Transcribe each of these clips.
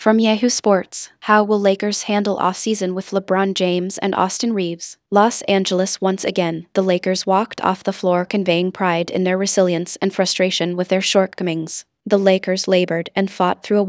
From Yahoo Sports, how will Lakers handle offseason with LeBron James and Austin Reeves? Los Angeles once again, the Lakers walked off the floor conveying pride in their resilience and frustration with their shortcomings. The Lakers labored and fought through a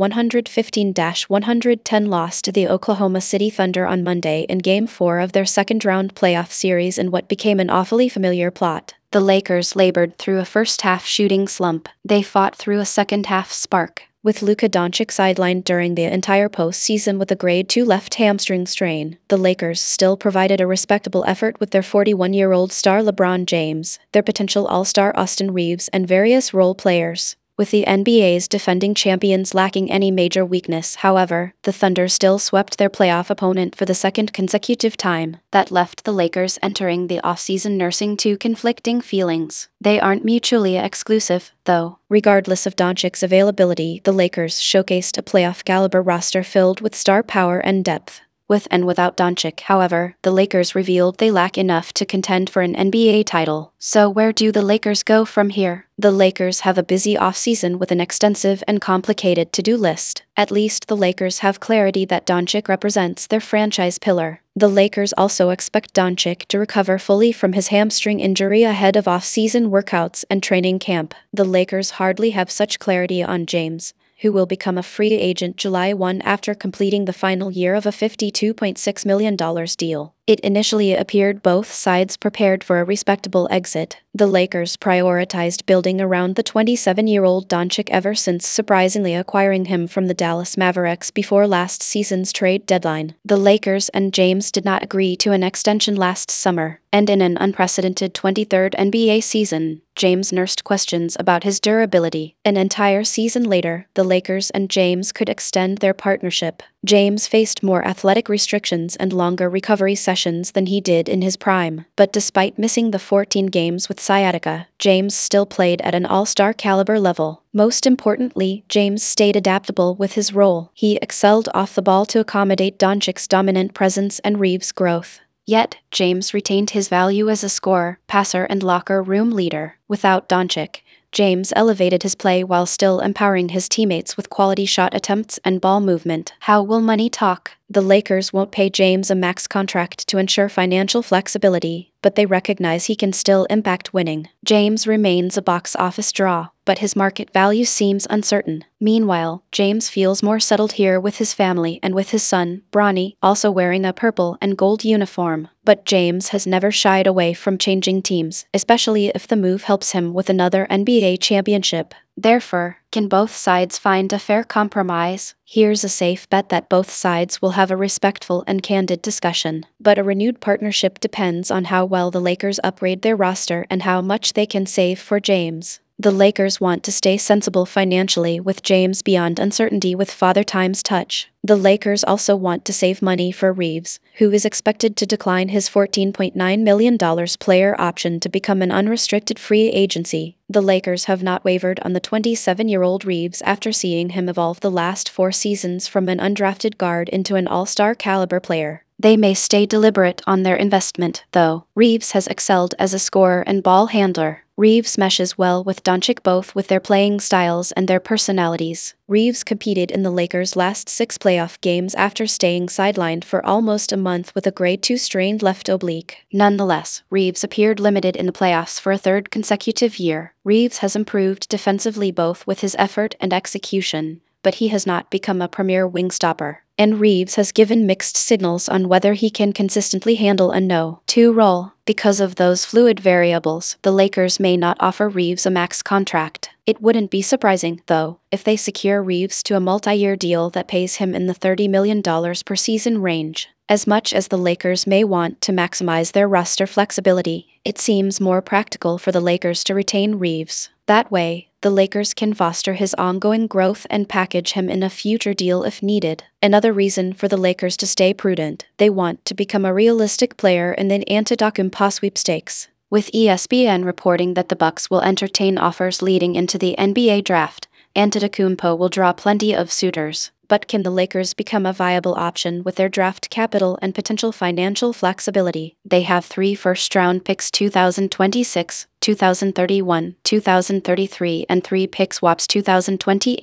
115-110 loss to the Oklahoma City Thunder on Monday in Game 4 of their second-round playoff series in what became an awfully familiar plot. The Lakers labored through a first-half shooting slump. They fought through a second-half spark, with Luka Doncic sidelined during the entire postseason with a grade 2 left hamstring strain. The Lakers still provided a respectable effort with their 41-year-old star LeBron James, their potential all-star Austin Reeves, and various role players. With the NBA's defending champions lacking any major weakness, however, the Thunder still swept their playoff opponent for the second consecutive time. That left the Lakers entering the offseason nursing two conflicting feelings. They aren't mutually exclusive, though. Regardless of Doncic's availability, the Lakers showcased a playoff-caliber roster filled with star power and depth. With and without Doncic, however, the Lakers revealed they lack enough to contend for an NBA title. So where do the Lakers go from here? The Lakers have a busy offseason with an extensive and complicated to-do list. At least the Lakers have clarity that Doncic represents their franchise pillar. The Lakers also expect Doncic to recover fully from his hamstring injury ahead of off-season workouts and training camp. The Lakers hardly have such clarity on James, who will become a free agent July 1 after completing the final year of a $52.6 million deal. It initially appeared both sides prepared for a respectable exit. The Lakers prioritized building around the 27-year-old Doncic ever since surprisingly acquiring him from the Dallas Mavericks before last season's trade deadline. The Lakers and James did not agree to an extension last summer, and in an unprecedented 23rd NBA season, James nursed questions about his durability. An entire season later, the Lakers and James could extend their partnership. James faced more athletic restrictions and longer recovery sessions than he did in his prime, but despite missing the 14 games with sciatica, James still played at an all-star caliber level. Most importantly, James stayed adaptable with his role. He excelled off the ball to accommodate Doncic's dominant presence and Reeves' growth. Yet, James retained his value as a scorer, passer, and locker room leader. Without Doncic, James elevated his play while still empowering his teammates with quality shot attempts and ball movement. How will money talk? The Lakers won't pay James a max contract to ensure financial flexibility, but they recognize he can still impact winning. James remains a box office draw, but his market value seems uncertain. Meanwhile, James feels more settled here with his family and with his son, Bronny, also wearing a purple and gold uniform. But James has never shied away from changing teams, especially if the move helps him with another NBA championship. Therefore, can both sides find a fair compromise? Here's a safe bet that both sides will have a respectful and candid discussion. But a renewed partnership depends on how well the Lakers upgrade their roster and how much they can save for James. The Lakers want to stay sensible financially with James beyond uncertainty with Father Time's touch. The Lakers also want to save money for Reeves, who is expected to decline his $14.9 million player option to become an unrestricted free agency. The Lakers have not wavered on the 27-year-old Reeves after seeing him evolve the last 4 seasons from an undrafted guard into an all-star caliber player. They may stay deliberate on their investment, though. Reeves has excelled as a scorer and ball handler. Reeves meshes well with Doncic both with their playing styles and their personalities. Reeves competed in the Lakers' last 6 playoff games after staying sidelined for almost a month with a grade 2 strained left oblique. Nonetheless, Reeves appeared limited in the playoffs for a 3rd consecutive year. Reeves has improved defensively both with his effort and execution, but he has not become a premier wing stopper. And Reeves has given mixed signals on whether he can consistently handle a no-2 role. Because of those fluid variables, the Lakers may not offer Reeves a max contract. It wouldn't be surprising, though, if they secure Reeves to a multi-year deal that pays him in the $30 million per season range. As much as the Lakers may want to maximize their roster flexibility, it seems more practical for the Lakers to retain Reeves. That way, the Lakers can foster his ongoing growth and package him in a future deal if needed. Another reason for the Lakers to stay prudent: they want to become a realistic player in the Antetokounmpo sweepstakes. With ESPN reporting that the Bucks will entertain offers leading into the NBA draft, Antetokounmpo will draw plenty of suitors. But can the Lakers become a viable option with their draft capital and potential financial flexibility? They have 3 first-round picks 2026, 2031, 2033, and 3 pick swaps 2028.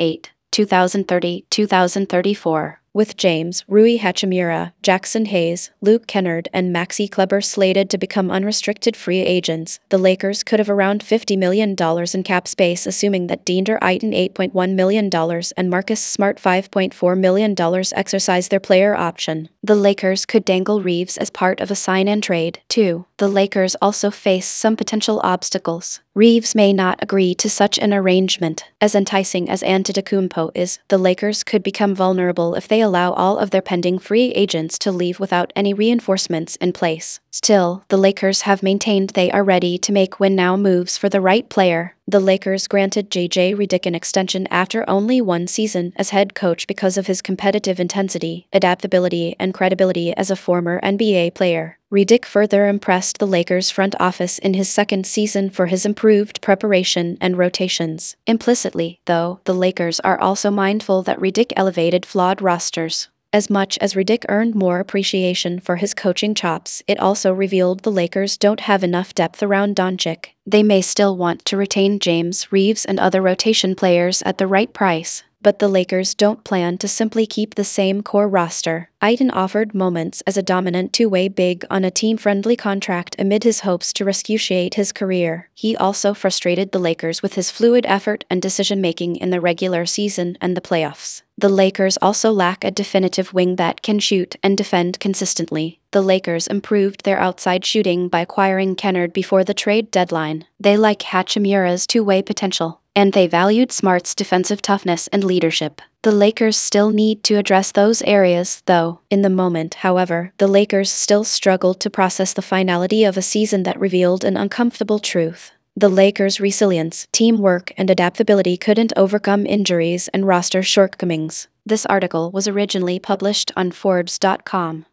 2030-2034. With James Rui Hachimura, Jackson Hayes, Luke Kennard, and Maxi Kleber slated to become unrestricted free agents, the Lakers could have around $50 million in cap space, assuming that DeAndre Ayton $8.1 million and Marcus Smart $5.4 million exercise their player option. The Lakers could dangle Reeves as part of a sign-and trade, too. The Lakers also face some potential obstacles. Reeves may not agree to such an arrangement. As enticing as Antetokounmpo is, the Lakers could become vulnerable if they allow all of their pending free agents to leave without any reinforcements in place. Still, the Lakers have maintained they are ready to make win-now moves for the right player. The Lakers granted J.J. Redick an extension after only one season as head coach because of his competitive intensity, adaptability, and credibility as a former NBA player. Redick further impressed the Lakers front office in his second season for his improved preparation and rotations. Implicitly, though, the Lakers are also mindful that Redick elevated flawed rosters. As much as Redick earned more appreciation for his coaching chops, it also revealed the Lakers don't have enough depth around Doncic. They may still want to retain James, Reeves, and other rotation players at the right price, but the Lakers don't plan to simply keep the same core roster. Ayton offered moments as a dominant two-way big on a team-friendly contract amid his hopes to rescue his career. He also frustrated the Lakers with his fluid effort and decision-making in the regular season and the playoffs. The Lakers also lack a definitive wing that can shoot and defend consistently. The Lakers improved their outside shooting by acquiring Kennard before the trade deadline. They like Hachimura's two-way potential, and they valued Smart's defensive toughness and leadership. The Lakers still need to address those areas, though. In the moment, however, the Lakers still struggled to process the finality of a season that revealed an uncomfortable truth. The Lakers' resilience, teamwork, and adaptability couldn't overcome injuries and roster shortcomings. This article was originally published on Forbes.com.